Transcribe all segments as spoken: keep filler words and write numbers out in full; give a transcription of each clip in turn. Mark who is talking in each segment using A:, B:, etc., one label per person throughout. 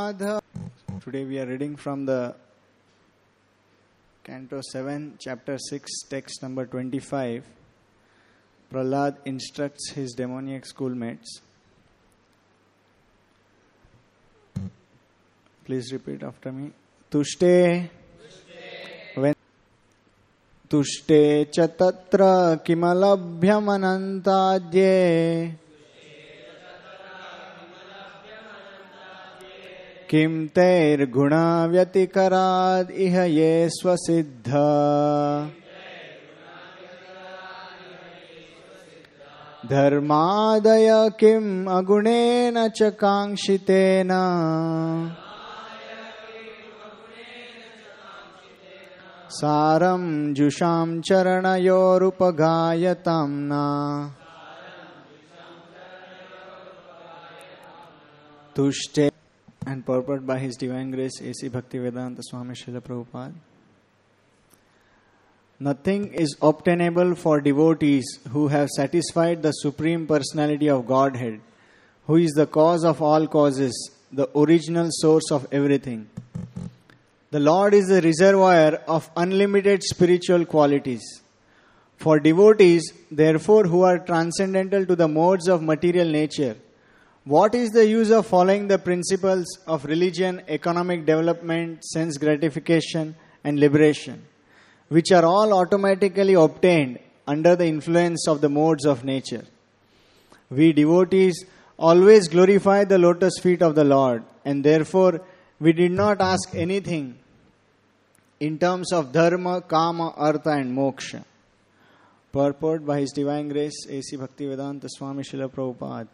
A: Madhav. Today we are reading from the Canto seven, Chapter six, text number twenty-five. Prahlad instructs his demoniac schoolmates. Please repeat after me. Tushte. When Tushte cha tatra kimalabhyamanantadye. Kim teir guna vyatikarad iha ye swasiddha. Dharmadaya kim agunena cha kangshitena. Saram jusham charanayorupagayatamna. Tushte. And purport by His Divine Grace A C Bhaktivedanta Swami Srila Prabhupada. Nothing is obtainable for devotees who have satisfied the Supreme Personality of Godhead, who is the cause of all causes, the original source of everything. The Lord is the reservoir of unlimited spiritual qualities. For devotees, therefore, who are transcendental to the modes of material nature, what is the use of following the principles of religion, economic development, sense gratification, and liberation, which are all automatically obtained under the influence of the modes of nature? We devotees always glorify the lotus feet of the Lord, and therefore we did not ask anything in terms of dharma, kama, artha, and moksha. Purport by His Divine Grace A C Bhaktivedanta Swami Srila Prabhupada.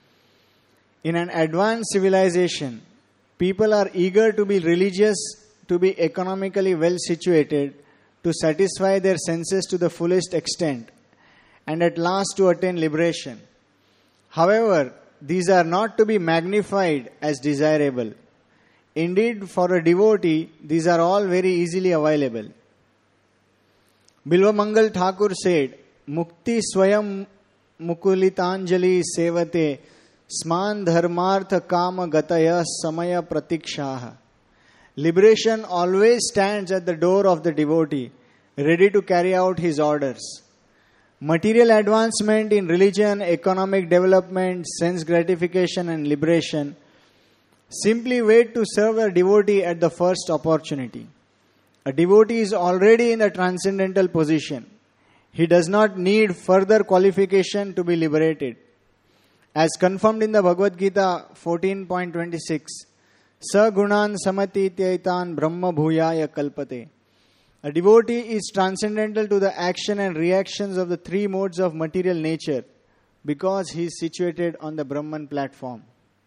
A: In an advanced civilization, people are eager to be religious, to be economically well situated, to satisfy their senses to the fullest extent, and at last to attain liberation. However, these are not to be magnified as desirable. Indeed, for a devotee, these are all very easily available. Bilvamangal Thakur said, Mukti Swayam Mukulitanjali Sevate Sman dharmartha kama gataya samaya pratikshaha. Liberation always stands at the door of the devotee, ready to carry out his orders. Material advancement in religion, economic development, sense gratification and liberation simply wait to serve a devotee at the first opportunity. A devotee is already in a transcendental position. He does not need further qualification to be liberated. As confirmed in the Bhagavad Gita fourteen point twenty-six, Sa gunan samati tyaitan brahma bhuyaya kalpate. A devotee is transcendental to the action and reactions of the three modes of material nature because he is situated on the Brahman platform.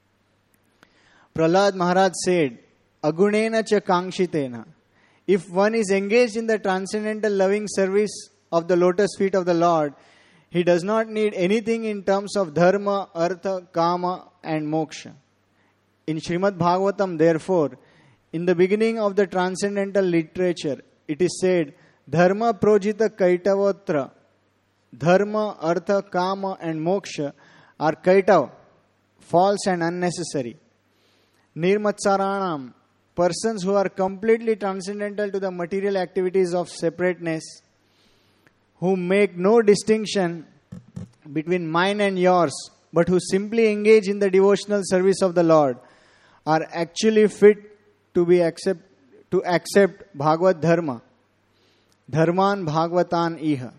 A: Prahlad Maharaj said, Agunena cha kangshitena. If one is engaged in the transcendental loving service of the lotus feet of the Lord, he does not need anything in terms of dharma, artha, kama and moksha. In Srimad Bhagavatam, therefore, in the beginning of the transcendental literature, it is said, Dharma projita kaitavatra. Dharma, artha, kama and moksha are kaitav, false and unnecessary. Nirmatsaranam, persons who are completely transcendental to the material activities of separateness, who make no distinction between mine and yours, but who simply engage in the devotional service of the Lord, are actually fit to be accept to accept Bhagavad Dharma, Dharman Bhagavatan Iha.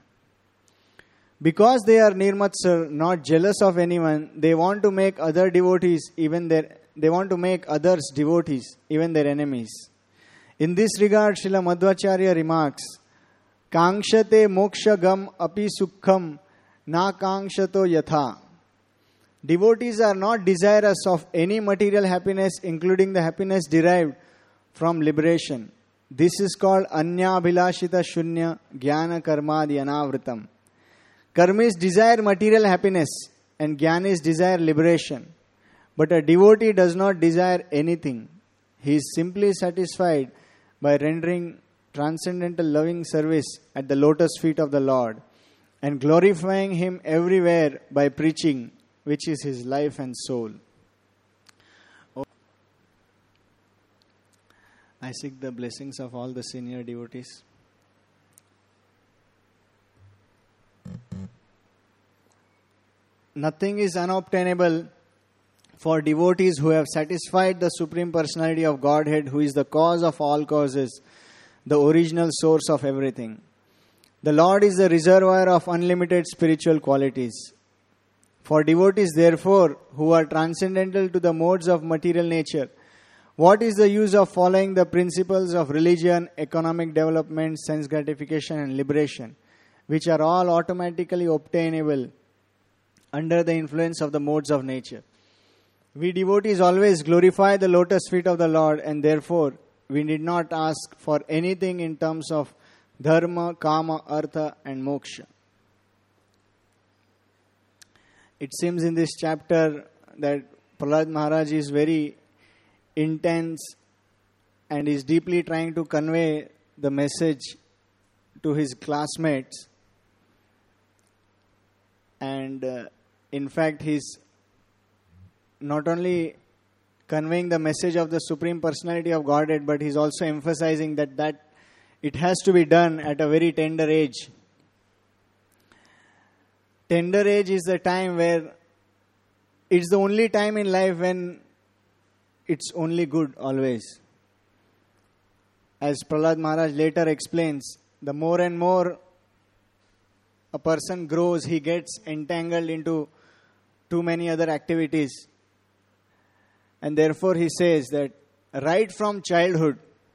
A: Because they are nirmatsar, not jealous of anyone, they want to make other devotees, even their they want to make others devotees, even their enemies. In this regard, Srila Madhvacharya remarks, Kangshate moksha gam api sukham na kangshato yatha. Devotees are not desirous of any material happiness, including the happiness derived from liberation. This is called anya bhilashita shunya jnana karmadi anavritam. Karmis desire material happiness and jnanis desire liberation. But a devotee does not desire anything. He is simply satisfied by rendering transcendental loving service at the lotus feet of the Lord and glorifying Him everywhere by preaching, which is his life and soul. I seek the blessings of all the senior devotees. Nothing is unobtainable for devotees who have satisfied the Supreme Personality of Godhead, who is the cause of all causes, the original source of everything. The Lord is the reservoir of unlimited spiritual qualities. For devotees, therefore, who are transcendental to the modes of material nature, what is the use of following the principles of religion, economic development, sense gratification and liberation, which are all automatically obtainable under the influence of the modes of nature? We devotees always glorify the lotus feet of the Lord, and therefore we need not ask for anything in terms of dharma, kama, artha and moksha. It seems in this chapter that Prahlad Maharaj is very intense and is deeply trying to convey the message to his classmates. And uh, in fact, he's not only conveying the message of the Supreme Personality of Godhead, but he's also emphasizing that, that it has to be done at a very tender age. Tender age is the time where it's the only time in life when it's only good always. As Prahlad Maharaj later explains, the more and more a person grows, he gets entangled into too many other activities. And therefore he says that right from childhood,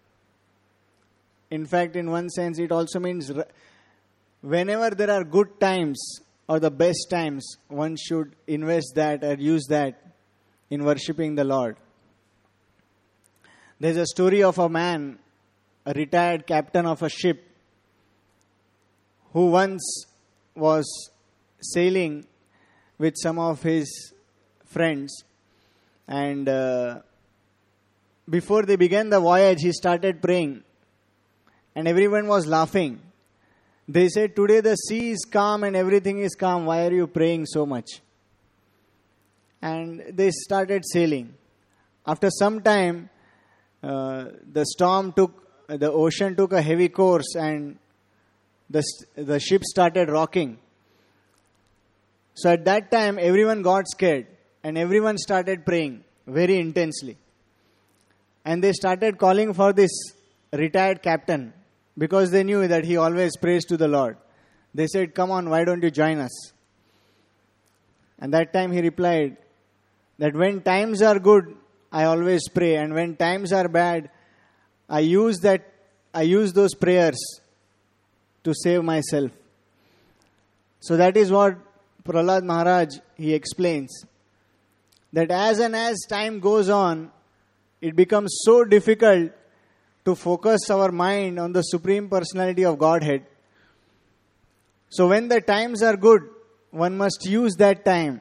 A: in fact in one sense it also means whenever there are good times or the best times, one should invest that or use that in worshipping the Lord. There's a story of a man, a retired captain of a ship, who once was sailing with some of his friends, and uh, before they began the voyage, he started praying, and everyone was laughing. They said, "Today the sea is calm and everything is calm. Why are you praying so much?" And they started sailing. After some time, uh, the storm took, the ocean took a heavy course, and the the ship started rocking. So at that time, everyone got scared, and everyone started praying very intensely. And they started calling for this retired captain, because they knew that he always prays to the Lord. They said, "Come on, why don't you join us?" And that time he replied that when times are good, I always pray, and when times are bad, I use that I use those prayers to save myself. So that is what Prahlad Maharaj, he explains, that as and as time goes on, it becomes so difficult to focus our mind on the Supreme Personality of Godhead. So when the times are good, one must use that time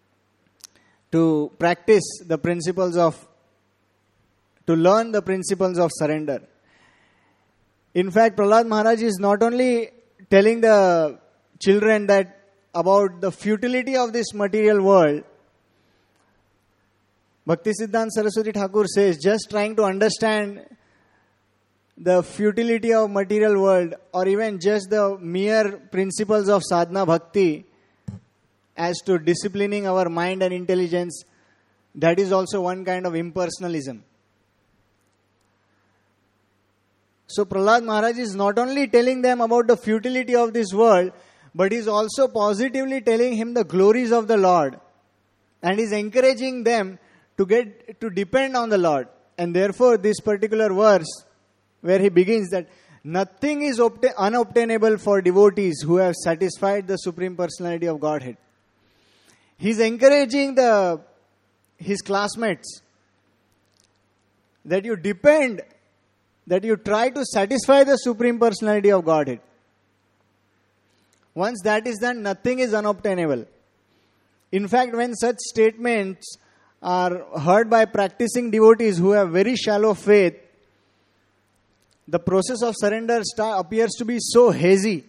A: to practice the principles of, to learn the principles of surrender. In fact, Prahlad Maharaj is not only telling the children that about the futility of this material world. Bhaktisiddhanta Saraswati Thakur says, just trying to understand the futility of material world, or even just the mere principles of sadhana bhakti as to disciplining our mind and intelligence, that is also one kind of impersonalism. So Prahlad Maharaj is not only telling them about the futility of this world, but is also positively telling him the glories of the Lord, and is encouraging them to get to depend on the Lord. And therefore this particular verse, where he begins that nothing is obta- unobtainable for devotees who have satisfied the Supreme Personality of Godhead. He is encouraging the his classmates that you depend, that you try to satisfy the Supreme Personality of Godhead. Once that is done, nothing is unobtainable. In fact, when such statements are heard by practicing devotees who have very shallow faith, the process of surrender star appears to be so hazy.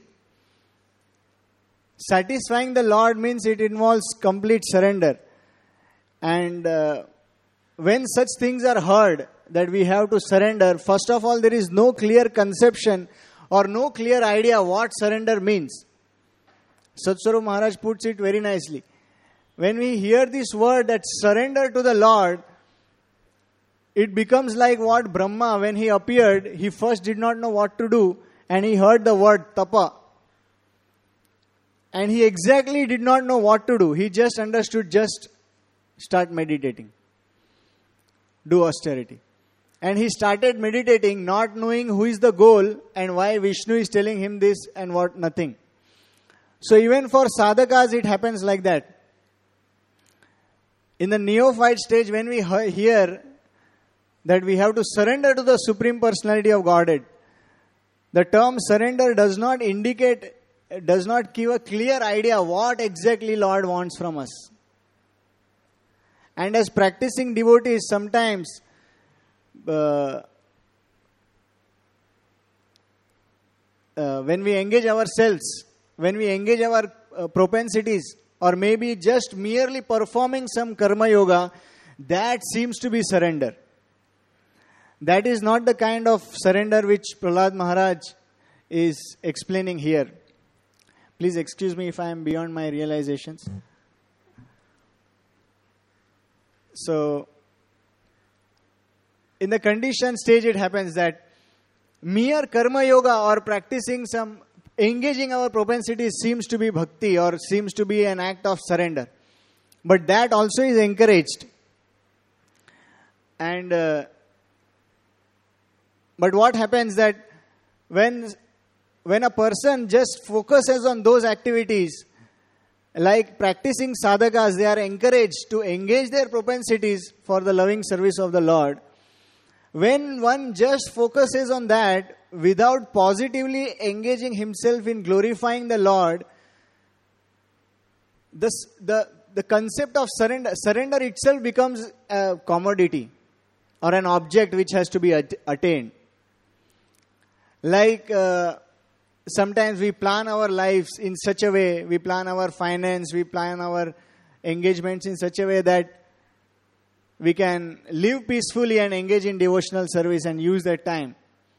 A: Satisfying the Lord means it involves complete surrender. And uh, when such things are heard, that we have to surrender, first of all, there is no clear conception or no clear idea what surrender means. Satsvarup Maharaj puts it very nicely. When we hear this word that surrender to the Lord, it becomes like what Brahma, when he appeared, he first did not know what to do and he heard the word tapa. And he exactly did not know what to do. He just understood, just start meditating. Do austerity. And he started meditating, not knowing who is the goal and why Vishnu is telling him this and what nothing. So even for sadhakas, it happens like that. In the neophyte stage, when we hear that we have to surrender to the Supreme Personality of Godhead, the term surrender does not indicate, does not give a clear idea what exactly Lord wants from us. And as practicing devotees, sometimes uh, uh, when we engage ourselves, when we engage our uh, propensities, or maybe just merely performing some karma yoga, that seems to be surrender. That is not the kind of surrender which Prahlad Maharaj is explaining here. Please excuse me if I am beyond my realizations. So, in the conditioned stage, it happens that mere karma yoga or practicing some, engaging our propensities seems to be bhakti or seems to be an act of surrender. But that also is encouraged. And uh, but what happens that when when a person just focuses on those activities, like practicing sadhakas, they are encouraged to engage their propensities for the loving service of the Lord. When one just focuses on that without positively engaging himself in glorifying the Lord, this, the, the concept of surrender, surrender itself becomes a commodity or an object which has to be at, attained. Like uh, sometimes we plan our lives in such a way, we plan our finance, we plan our engagements in such a way that we can live peacefully and engage in devotional service and use that time.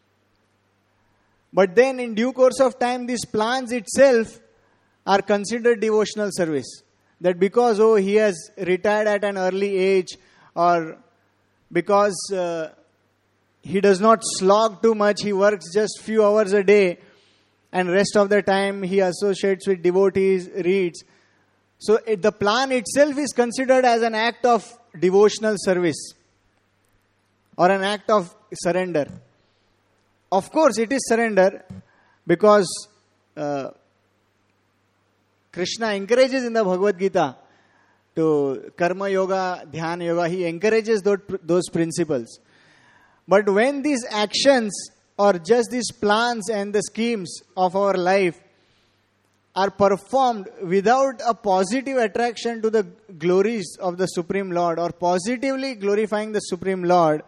A: But then in due course of time, these plans itself are considered devotional service. That because, oh, he has retired at an early age, or because uh, he does not slog too much, he works just few hours a day, and rest of the time he associates with devotees, reads. So it, the plan itself is considered as an act of devotional service or an act of surrender. Of course, it is surrender because uh, Krishna encourages in the Bhagavad Gita to karma yoga, dhyana yoga. He encourages those, those principles. But when these actions or just these plans and the schemes of our life are performed without a positive attraction to the glories of the Supreme Lord or positively glorifying the Supreme Lord,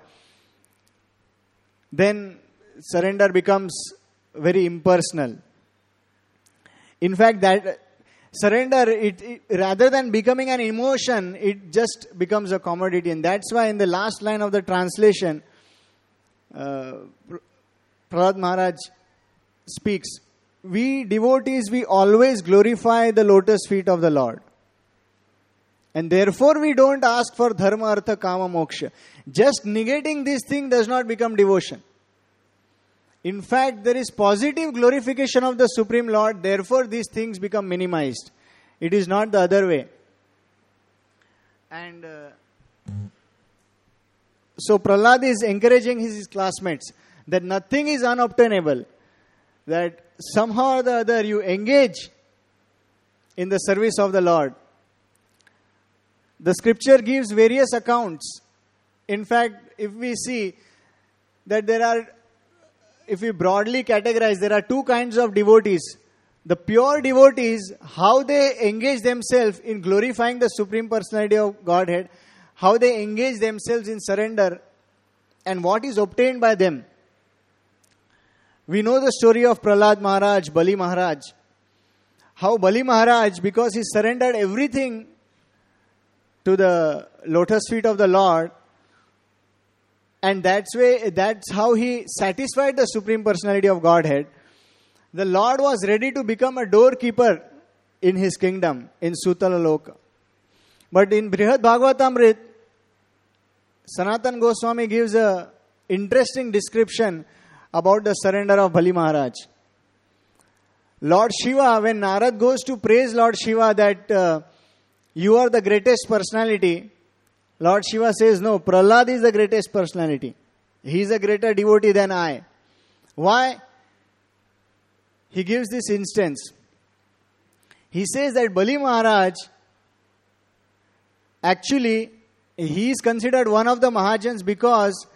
A: then surrender becomes very impersonal. In fact, that surrender, it, it, rather than becoming an emotion, it just becomes a commodity. And that's why in the last line of the translation, uh, Prahlad Maharaj speaks, we devotees, we always glorify the lotus feet of the Lord. And therefore we don't ask for dharma, artha, kama, moksha. Just negating this thing does not become devotion. In fact, there is positive glorification of the Supreme Lord, therefore these things become minimized. It is not the other way. And uh, so Prahlad is encouraging his, his classmates that nothing is unobtainable. That somehow or the other you engage in the service of the Lord. The scripture gives various accounts. In fact, if we see that there are, if we broadly categorize, there are two kinds of devotees. The pure devotees, how they engage themselves in glorifying the Supreme Personality of Godhead, how they engage themselves in surrender, and what is obtained by them. We know the story of Prahlad Maharaj, Bali Maharaj. How Bali Maharaj, because he surrendered everything to the lotus feet of the Lord, And that's way, that's how he satisfied the Supreme Personality of Godhead. The Lord was ready to become a doorkeeper in his kingdom, in Sutala Loka. But in Brihad Bhagavatamrit, Sanatan Goswami gives a interesting description about the surrender of Bali Maharaj. Lord Shiva, when Narad goes to praise Lord Shiva that uh, you are the greatest personality, Lord Shiva says, no, Prahlad is the greatest personality. He is a greater devotee than I. Why? He gives this instance. He says that Bali Maharaj, actually, he is considered one of the Mahajans because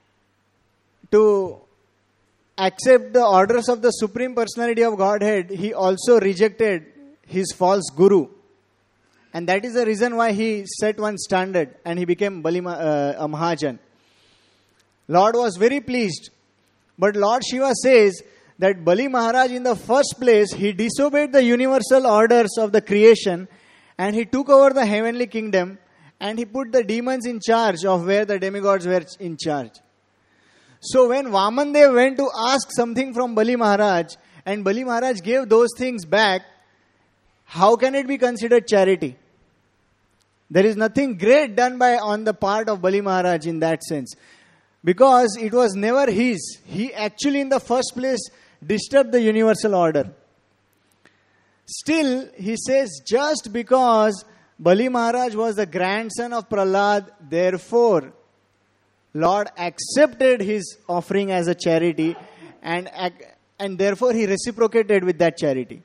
A: to accept the orders of the Supreme Personality of Godhead, he also rejected his false guru. And that is the reason why he set one standard and he became Bali, uh, a Mahajan. Lord was very pleased. But Lord Shiva says that Bali Maharaj in the first place, he disobeyed the universal orders of the creation and he took over the heavenly kingdom and he put the demons in charge of where the demigods were in charge. So when Vamandev went to ask something from Bali Maharaj and Bali Maharaj gave those things back, how can it be considered charity? There is nothing great done by on the part of Bali Maharaj in that sense. Because it was never his. He actually in the first place disturbed the universal order. Still, he says, just because Bali Maharaj was the grandson of Prahlad, therefore, Lord accepted his offering as a charity and, and therefore he reciprocated with that charity.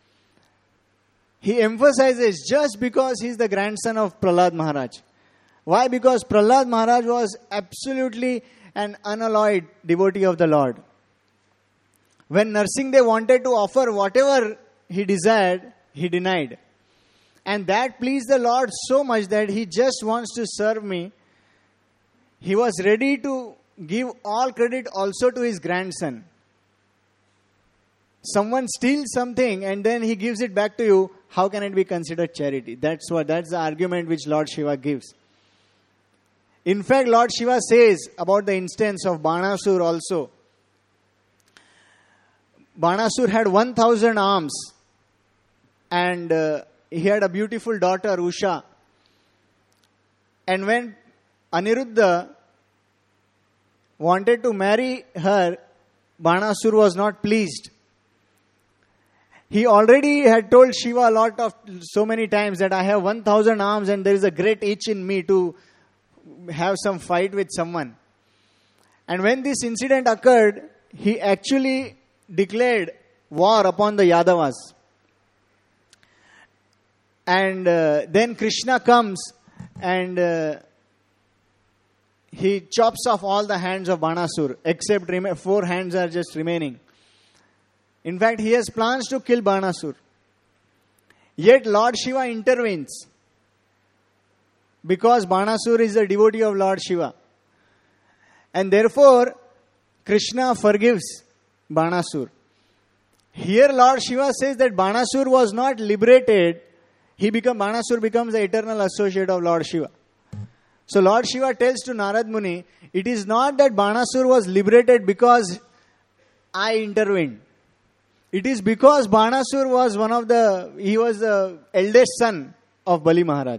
A: He emphasizes just because he is the grandson of Prahlad Maharaj. Why? Because Prahlad Maharaj was absolutely an unalloyed devotee of the Lord. When Narsimhadev wanted to offer whatever he desired, he denied. And that pleased the Lord so much that he just wants to serve me. He was ready to give all credit also to his grandson. Someone steals something and then he gives it back to you. How can it be considered charity? That's what, that's the argument which Lord Shiva gives. In fact, Lord Shiva says about the instance of Banasur also. Banasur had one thousand arms and uh, he had a beautiful daughter, Usha. And when Aniruddha wanted to marry her, Banasur was not pleased. He already had told Shiva a lot of, so many times that I have one thousand arms and there is a great itch in me to have some fight with someone. And when this incident occurred, he actually declared war upon the Yadavas. And uh, then Krishna comes and uh, he chops off all the hands of Banasur, except rem- four hands are just remaining. In fact, he has plans to kill Banasur. Yet Lord Shiva intervenes because Banasur is a devotee of Lord Shiva. And therefore, Krishna forgives Banasur. Here Lord Shiva says that Banasur was not liberated. He become, Banasur becomes the eternal associate of Lord Shiva. So Lord Shiva tells to Narad Muni, it is not that Banasur was liberated because I intervened. It is because Banasur was one of the, he was the eldest son of Bali Maharaj.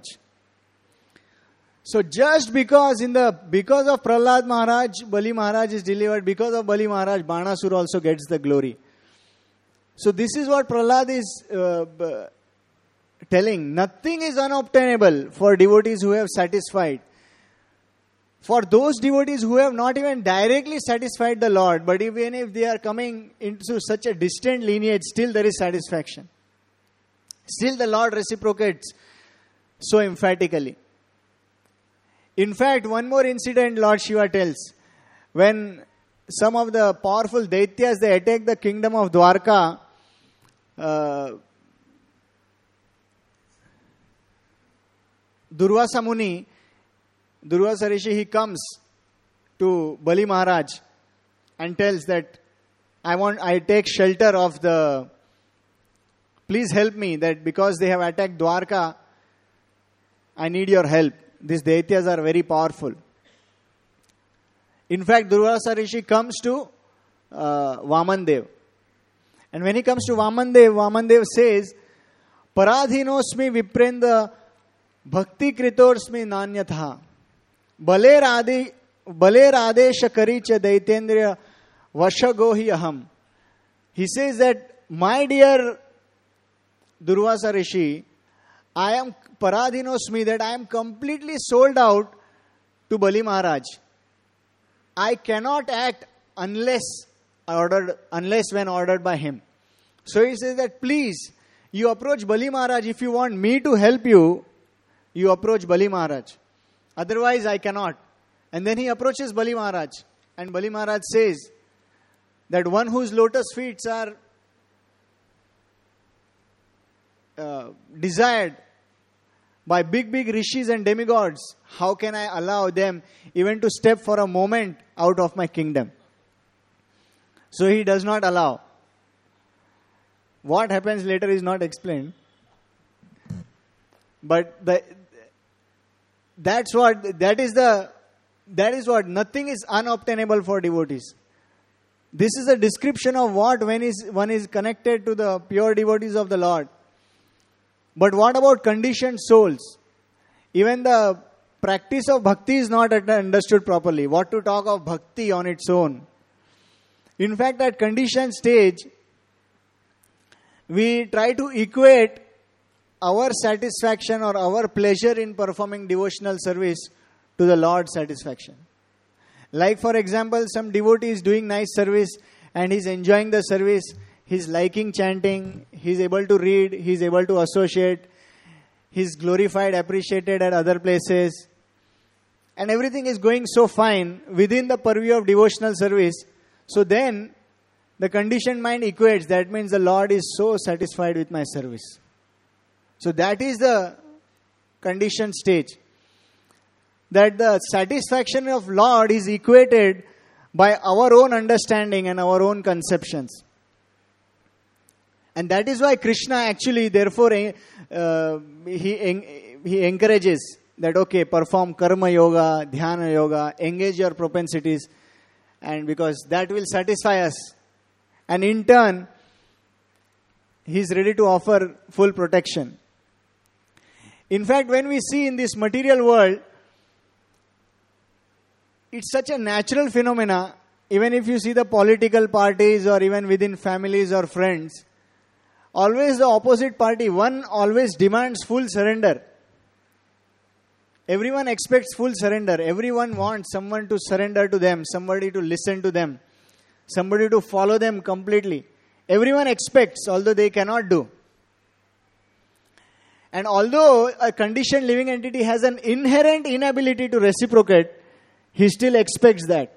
A: So just because in the, because of Prahlad Maharaj, Bali Maharaj is delivered, because of Bali Maharaj, Banasur also gets the glory. So this is what Prahlad is uh, telling. Nothing is unobtainable for devotees who have satisfied. For those devotees who have not even directly satisfied the Lord, but even if they are coming into such a distant lineage, still there is satisfaction. Still the Lord reciprocates so emphatically. In fact, one more incident Lord Shiva tells. When some of the powerful Daityas, they attack the kingdom of Dwarka, uh, Durvasa Muni, Durvasa Rishi, he comes to Bali Maharaj and tells that I want, I take shelter of the, please help me that because they have attacked Dwarka, I need your help. These Daityas are very powerful. In fact, Durvasa Rishi comes to uh, Vamandev. And when he comes to Vamandev, Vamandev says, Paradhinosmi viprenda bhakti kritorsmi nanyatha baler adi baler adesha karicha daitendriya vashagohi aham. He says that, my dear Durvasa Rishi, I am Paradhinosmi, that I am completely sold out to Bali Maharaj. I cannot act unless ordered, unless when ordered by him. So he says that, please, you approach Bali Maharaj. If you want me to help you, you approach Bali Maharaj. Otherwise, I cannot. And then he approaches Bali Maharaj. And Bali Maharaj says that one whose lotus feet are uh, desired by big, big rishis and demigods, how can I allow them even to step for a moment out of my kingdom? So he does not allow. What happens later is not explained. But the, that's what, that is the, that is what, nothing is unobtainable for devotees. This is a description of what when is, one is connected to the pure devotees of the Lord. But what about conditioned souls? Even the practice of bhakti is not understood properly. What to talk of bhakti on its own? In fact, at conditioned stage, we try to equate our satisfaction or our pleasure in performing devotional service to the Lord's satisfaction. Like, for example, some devotee is doing nice service and he's enjoying the service. He's liking chanting, he's able to read, he's able to associate, he's glorified, appreciated at other places. And everything is going so fine within the purview of devotional service. So then, the conditioned mind equates, that means the Lord is so satisfied with my service. So that is the conditioned stage. That the satisfaction of Lord is equated by our own understanding and our own conceptions. And that is why Krishna actually, therefore, uh, he, he encourages that, okay, perform karma yoga, dhyana yoga, engage your propensities, and because that will satisfy us. And in turn, he is ready to offer full protection. In fact, when we see in this material world, it's such a natural phenomena, even if you see the political parties or even within families or friends, always the opposite party, one always demands full surrender. Everyone expects full surrender. Everyone wants someone to surrender to them, somebody to listen to them, somebody to follow them completely. Everyone expects, although they cannot do. And although a conditioned living entity has an inherent inability to reciprocate, he still expects that.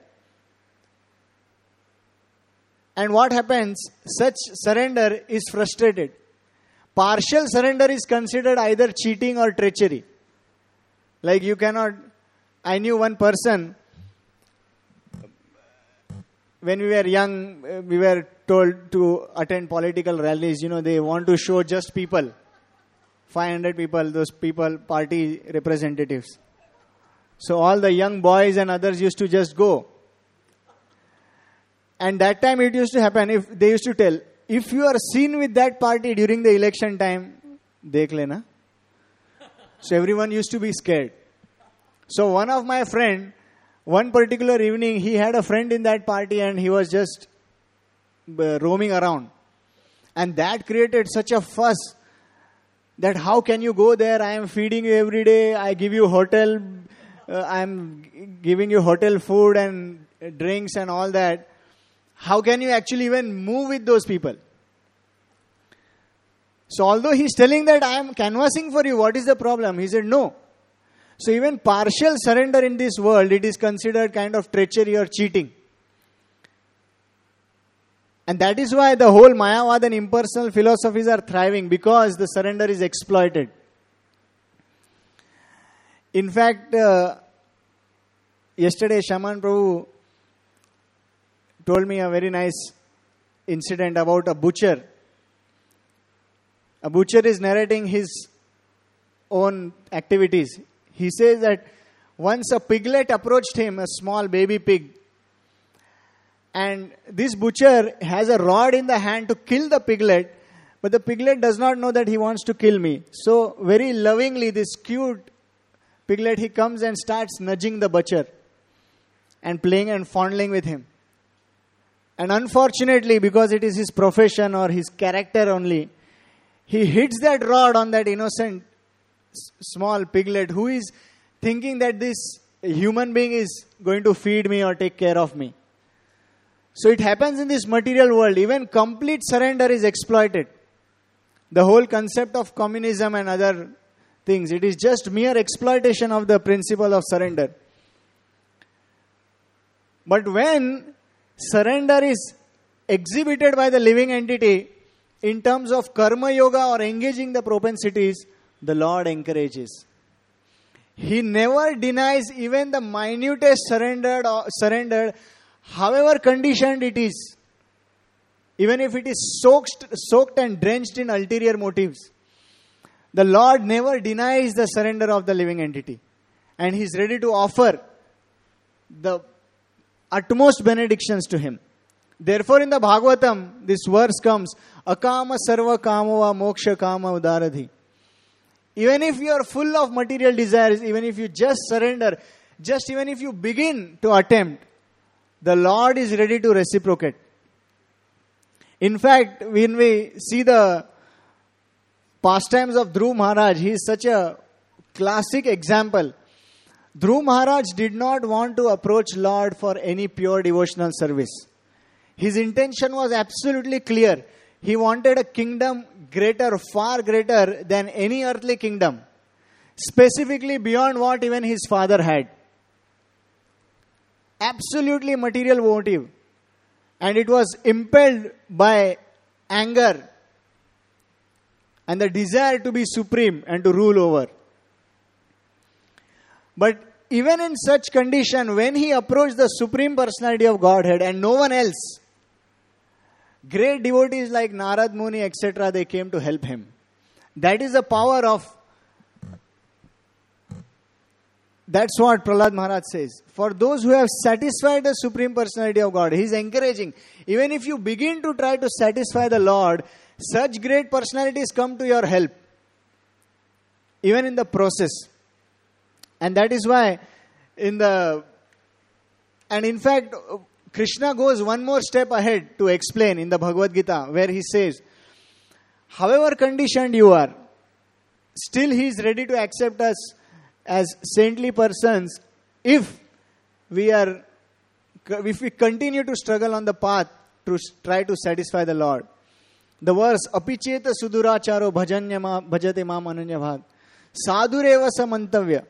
A: And what happens? Such surrender is frustrated. Partial surrender is considered either cheating or treachery. Like you cannot... I knew one person, when we were young, we were told to attend political rallies. You know, they want to show just people. five hundred people, those people, party representatives. So all the young boys and others used to just go. And that time it used to happen, if they used to tell, if you are seen with that party during the election time, dekh lena. So everyone used to be scared. So one of my friend, one particular evening, he had a friend in that party and he was just roaming around. And that created such a fuss that how can you go there? I am feeding you every day. I give you hotel. Uh, I am giving you hotel food and drinks and all that. How can you actually even move with those people? So although he's telling that I am canvassing for you, what is the problem? He said no. So even partial surrender in this world, it is considered kind of treachery or cheating. And that is why the whole Mayavad and impersonal philosophies are thriving, because the surrender is exploited. In fact, uh, yesterday Shaman Prabhu told me a very nice incident about a butcher. A butcher is narrating his own activities. He says that once a piglet approached him, a small baby pig, And this butcher has a rod in the hand to kill the piglet, but the piglet does not know that he wants to kill me. So very lovingly, this cute piglet, he comes and starts nudging the butcher and playing and fondling with him. And unfortunately, because it is his profession or his character only, he hits that rod on that innocent s- small piglet who is thinking that this human being is going to feed me or take care of me. So it happens in this material world. Even complete surrender is exploited. The whole concept of communism and other things, it is just mere exploitation of the principle of surrender. But when surrender is exhibited by the living entity in terms of karma yoga or engaging the propensities, the Lord encourages. He never denies even the minutest surrendered, or surrendered, however conditioned it is. Even if it is soaked, soaked and drenched in ulterior motives. The Lord never denies the surrender of the living entity. And He is ready to offer the utmost benedictions to him. Therefore in the Bhagavatam, this verse comes, Akama sarva kamava moksha kama udaradhi. Even if you are full of material desires, even if you just surrender, just even if you begin to attempt, the Lord is ready to reciprocate. In fact, when we see the pastimes of Dhruv Maharaj, he is such a classic example. Dhruv Maharaj did not want to approach Lord for any pure devotional service. His intention was absolutely clear. He wanted a kingdom greater, far greater than any earthly kingdom. Specifically beyond what even his father had. Absolutely material motive. And it was impelled by anger and the desire to be supreme and to rule over. But even in such condition, when he approached the Supreme Personality of Godhead and no one else, great devotees like Narad Muni, et cetera, they came to help him. That is the power of, that's what Prahlad Maharaj says. For those who have satisfied the Supreme Personality of God, he is encouraging. Even if you begin to try to satisfy the Lord, such great personalities come to your help. Even in the process. And that is why in the, and in fact, Krishna goes one more step ahead to explain in the Bhagavad Gita, where he says, however conditioned you are, still he is ready to accept us as saintly persons if we are, if we continue to struggle on the path to try to satisfy the Lord. The verse, apicheta suduracharo bhajanya ma bhajate mam ananya bhag sadhureva samantavya.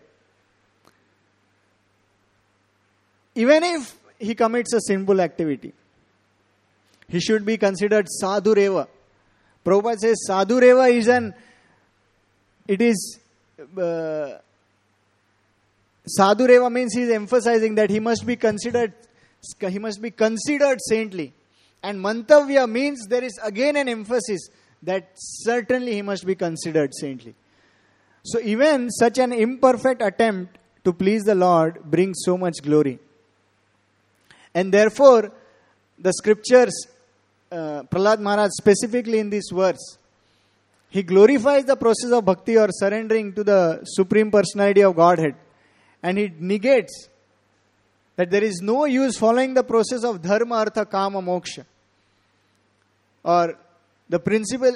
A: Even if he commits a sinful activity, he should be considered sadhureva. Prabhupada says sadhureva is an, it is, uh, sadhureva means he is emphasizing that he must be considered, he must be considered saintly. And mantavya means there is again an emphasis that certainly he must be considered saintly. So even such an imperfect attempt to please the Lord brings so much glory. And therefore, the scriptures, uh, Prahlad Maharaj specifically in this verse, he glorifies the process of bhakti or surrendering to the Supreme Personality of Godhead. And he negates that there is no use following the process of dharma, artha, kama, moksha. Or the principle,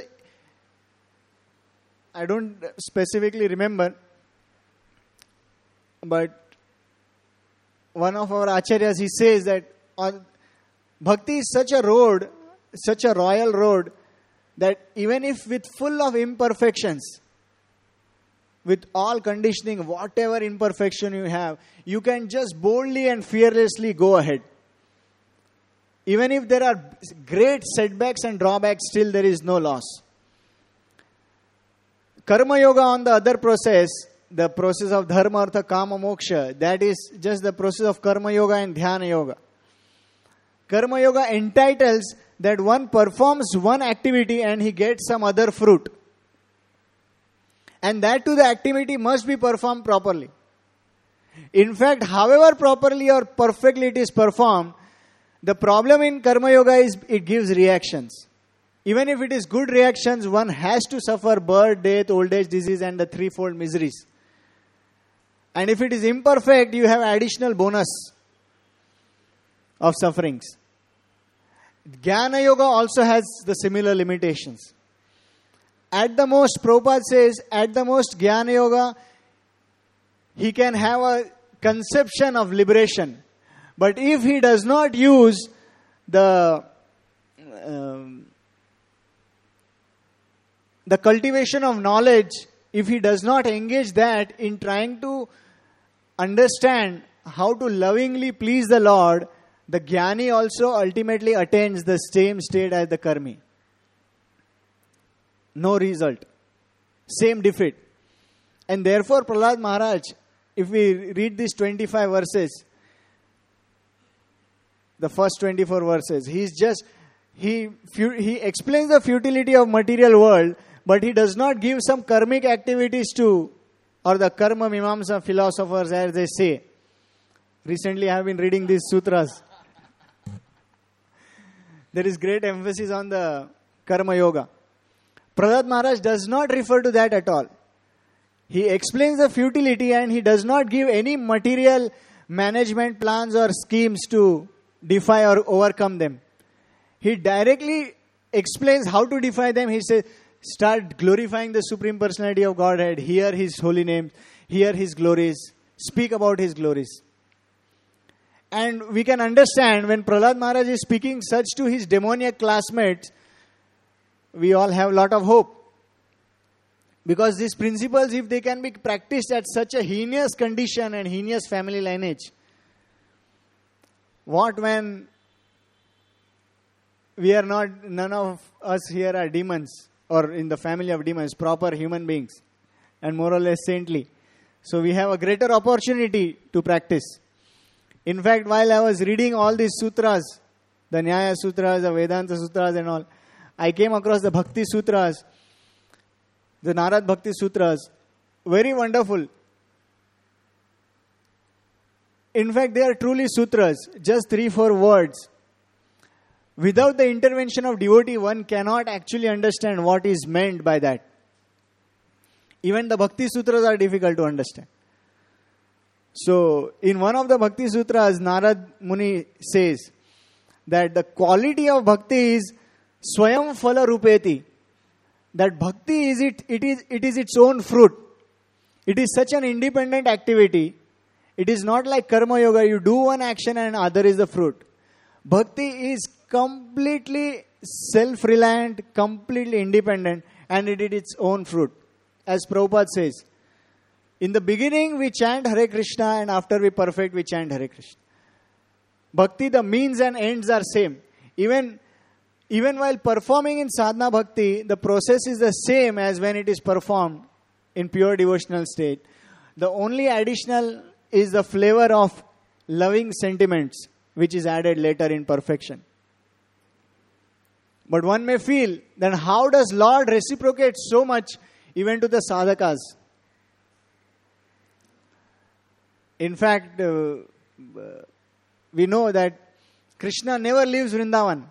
A: I don't specifically remember, but one of our acharyas, he says that on, bhakti is such a road, such a royal road, that even if with full of imperfections, with all conditioning, whatever imperfection you have, you can just boldly and fearlessly go ahead. Even if there are great setbacks and drawbacks, still there is no loss. Karma yoga on the other process, the process of dharma, artha, kama, moksha, that is just the process of karma yoga and dhyana yoga. Karma yoga entitles that one performs one activity and he gets some other fruit. And that too, the activity must be performed properly. In fact, however properly or perfectly it is performed, The problem in Karma Yoga is it gives reactions. Even if it is good reactions, one has to suffer birth, death, old age, disease and the threefold miseries. And if it is imperfect, you have additional bonus of sufferings. Jnana Yoga also has the similar limitations. At the most, Prabhupada says, at the most Jnana Yoga, he can have a conception of liberation. But if he does not use the um, the cultivation of knowledge, if he does not engage that in trying to understand how to lovingly please the Lord, the Jnani also ultimately attains the same state as the Karmi. No result. Same defeat. And therefore Prahlad Maharaj, if we read these twenty-five verses, the first twenty-four verses, he's just, he, he explains the futility of material world, but he does not give some karmic activities to, or the karma mimamsa philosophers as they say. Recently I have been reading these sutras. There is great emphasis on the karma yoga. Prahlad Maharaj does not refer to that at all. He explains the futility and he does not give any material management plans or schemes to defy or overcome them. He directly explains how to defy them. He says, start glorifying the Supreme Personality of Godhead, hear His holy name, hear His glories, speak about His glories. And we can understand when Prahlad Maharaj is speaking such to his demoniac classmates, we all have a lot of hope. Because these principles, if they can be practiced at such a heinous condition and heinous family lineage, what when we are not, none of us here are demons or in the family of demons, proper human beings and more or less saintly. So we have a greater opportunity to practice. In fact, while I was reading all these sutras, the Nyaya Sutras, the Vedanta Sutras and all, I came across the Bhakti Sutras, the Narad Bhakti Sutras. Very wonderful. In fact, they are truly sutras, just three, four words. Without the intervention of devotee, one cannot actually understand what is meant by that. Even the Bhakti Sutras are difficult to understand. So, in one of the Bhakti Sutras, Narad Muni says that the quality of Bhakti is Swayam Phala Rupeti. That Bhakti is it, it is it is its own fruit. It is such an independent activity. It is not like Karma Yoga, you do one action and other is the fruit. Bhakti is completely self-reliant, completely independent, and it is its own fruit. As Prabhupada says, in the beginning we chant Hare Krishna and after we perfect we chant Hare Krishna. Bhakti, the means and ends are same. Even, even while performing in sadhana bhakti, the process is the same as when it is performed in pure devotional state. The only additional is the flavor of loving sentiments which is added later in perfection. But one may feel, then how does Lord reciprocate so much even to the sadhakas? In fact, uh, we know that Krishna never leaves Vrindavan.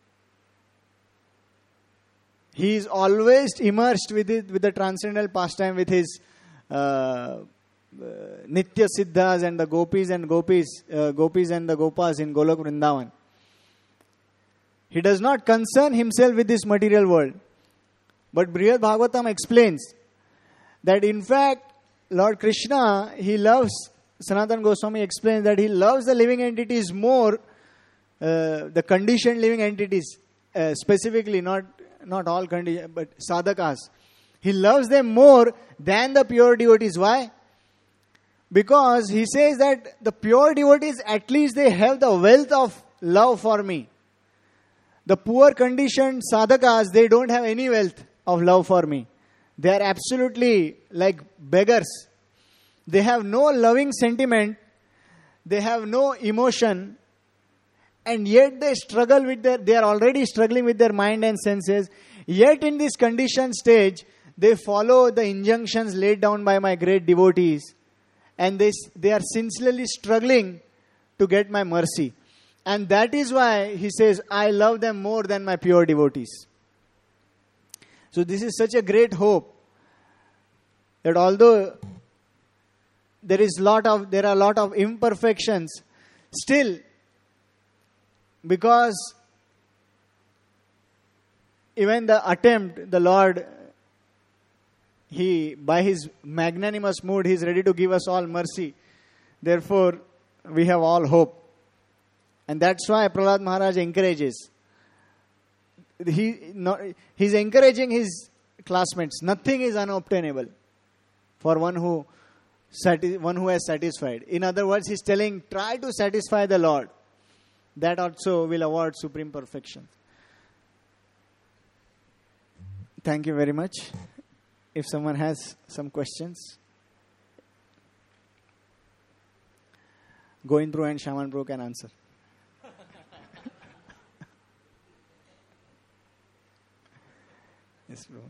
A: He is always immersed with it, with the transcendental pastime, with his uh, uh, Nitya Siddhas and the Gopis and Gopis, uh, Gopis and the Gopas in Golok Vrindavan. He does not concern himself with this material world. But Brihad Bhagavatam explains that in fact, Lord Krishna, he loves, Sanatana Goswami explains that he loves the living entities more, uh, the conditioned living entities, uh, specifically, not, not all conditioned, but sadhakas. He loves them more than the pure devotees. Why? Because he says that the pure devotees, at least they have the wealth of love for me. The poor conditioned sadhakas, they don't have any wealth of love for me. They are absolutely like beggars. They have no loving sentiment. They have no emotion. And yet they struggle with their, they are already struggling with their mind and senses. Yet in this conditioned stage, they follow the injunctions laid down by my great devotees. And they, they are sincerely struggling to get my mercy. And that is why he says, I love them more than my pure devotees. So this is such a great hope that although there is lot of there are a lot of imperfections, still, because even the attempt, the Lord, He, by His magnanimous mood, He is ready to give us all mercy. Therefore, we have all hope. And that's why Prahlad Maharaj encourages. He not, he's encouraging his classmates. Nothing is unobtainable for one who sati- one who has satisfied. In other words, he's telling, try to satisfy the Lord. That also will award supreme perfection. Thank you very much. If someone has some questions, Govind Prabhu and Shaman Prabhu can answer. Yes, bro.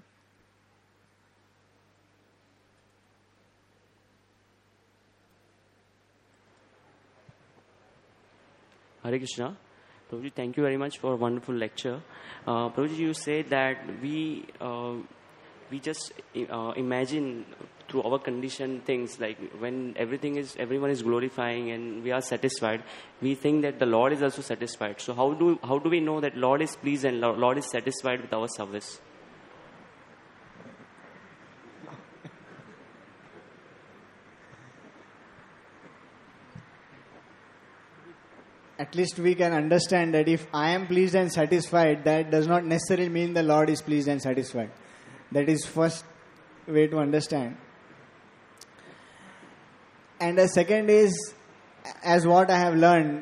B: Hare Krishna. Prabhuji, thank you very much for a wonderful lecture. Uh, Prabhuji, you said that we uh, we just uh, imagine through our condition things, like when everything is, everyone is glorifying and we are satisfied, we think that the Lord is also satisfied. So how do how do we know that Lord is pleased and Lord is satisfied with our service?
A: At least we can understand that if I am pleased and satisfied, that does not necessarily mean the Lord is pleased and satisfied. That is first way to understand. And the second is, as what I have learned,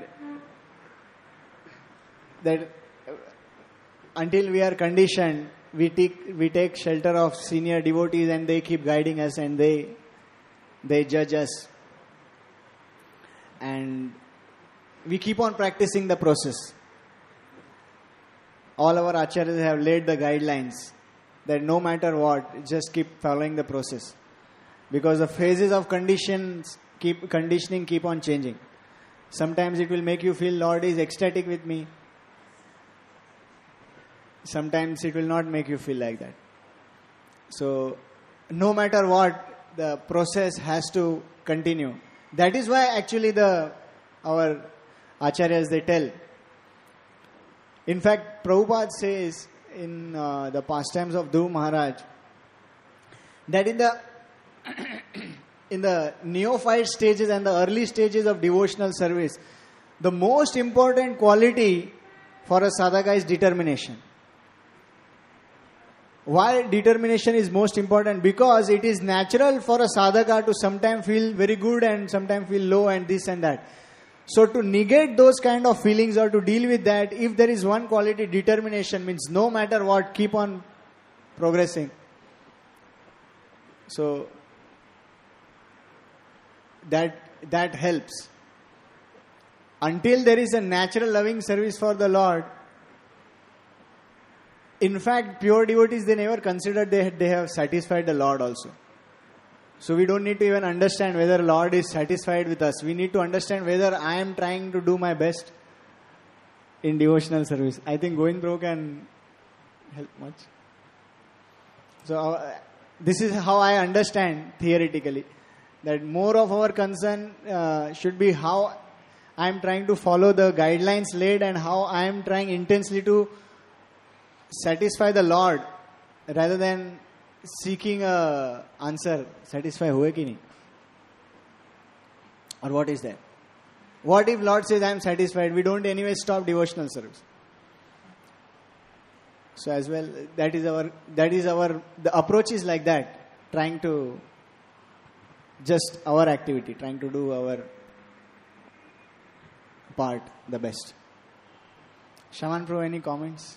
A: that until we are conditioned, we take we take shelter of senior devotees and they keep guiding us and they they judge us. And we keep on practicing the process. All our acharyas have laid the guidelines that no matter what, just keep following the process. Because the phases of conditions keep conditioning keep on changing. Sometimes it will make you feel Lord is ecstatic with me. Sometimes it will not make you feel like that. So, no matter what, the process has to continue. That is why actually the our acharyas, they tell. In fact, Prabhupada says in uh, the pastimes of Dhruv Maharaj that in the in the neophyte stages and the early stages of devotional service, the most important quality for a sadhaka is determination. Why determination is most important? Because it is natural for a sadhaka to sometimes feel very good and sometimes feel low and this and that. So to negate those kind of feelings or to deal with that, if there is one quality, determination, means no matter what, keep on progressing. So that that helps. Until there is a natural loving service for the Lord, in fact, pure devotees, they never consider they, they have satisfied the Lord also. So we don't need to even understand whether Lord is satisfied with us. We need to understand whether I am trying to do my best in devotional service. I think Govind Prabhu can help much. So uh, this is how I understand theoretically, that more of our concern uh, should be how I am trying to follow the guidelines laid and how I am trying intensely to satisfy the Lord rather than seeking a answer, satisfy hue ki nahi? Or what is that? What if Lord says I am satisfied? We don't anyway stop devotional service. So as well, that is our, that is our, the approach is like that, trying to just our activity, trying to do our part the best. Shaman Prabhu, any comments?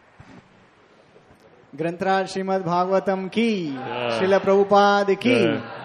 A: ग्रंथराज Shrimad Bhagavatam की, श्रील प्रभुपाद की.